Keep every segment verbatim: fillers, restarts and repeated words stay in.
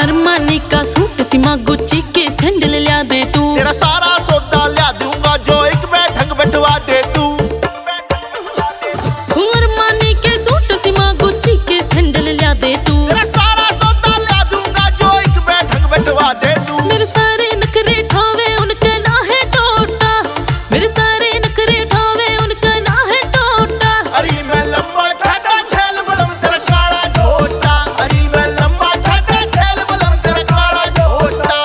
Armani का suit Seema Gucci के sandal लिया दे तू। तेरा सारा सौदा लिया दूंगा जो एक बैठक बैठवा दे तू। अरमानी के सूट सीमा गुच्ची के सैंडल लिया दे तू। तेरा सारा सौदा लिया दूंगा जो एक बैठक बैठवा दे तू। मेरे सारे नखरे ठावे उनका ना है टोटा, मेरे सारे नखरे ठावे उनका ना है टोटा। अरे मैं लंबा ठाडा छैल बलम तेरा काला झोटा। अरे मैं लंबा ठाडा छैल बलम तेरा काला झोटा।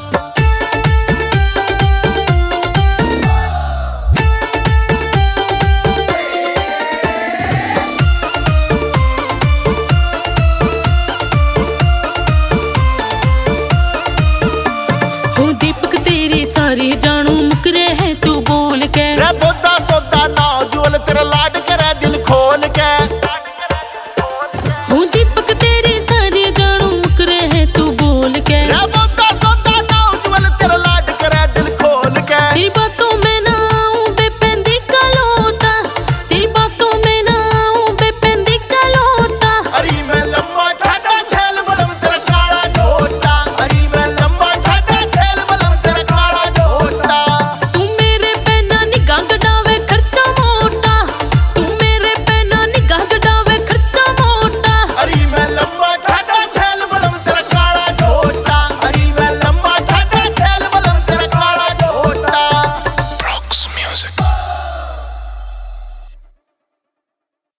हूँ दीपक तेरी सारी जानू मुकरे है तू बोल के। रे बोदा सौदा ना जुअल तेरा लाड करे दिल खोल के। हूँ दीपक तेरी सारी जानू मुकरे है तू बोल के। रे बोदा सौदा ना जुअल तेरा लाड करे दिल खोल के। तेरी बातों में ना आऊं बेपेंदी का लोटा, तेरी बातों में ना आऊं बेपेंदी का लोटा। अरे मैं लंबा ठाडा छैल बलम तेरा काला झोटा। अरे मैं लंबा ठाडा छैल बलम तेरा काला झोटा। तू मेरे पे ना निगाह गडावे खर्चा मोटा, तू मेरे पे ना निगाह गडावे खर्चा मोटा। अरे मैं लंबा ठाडा छैल बलम तेरा काला झोटा। अरे मैं लंबा ठाडा छैल बलम तेरा काला झोटा। Rocks music.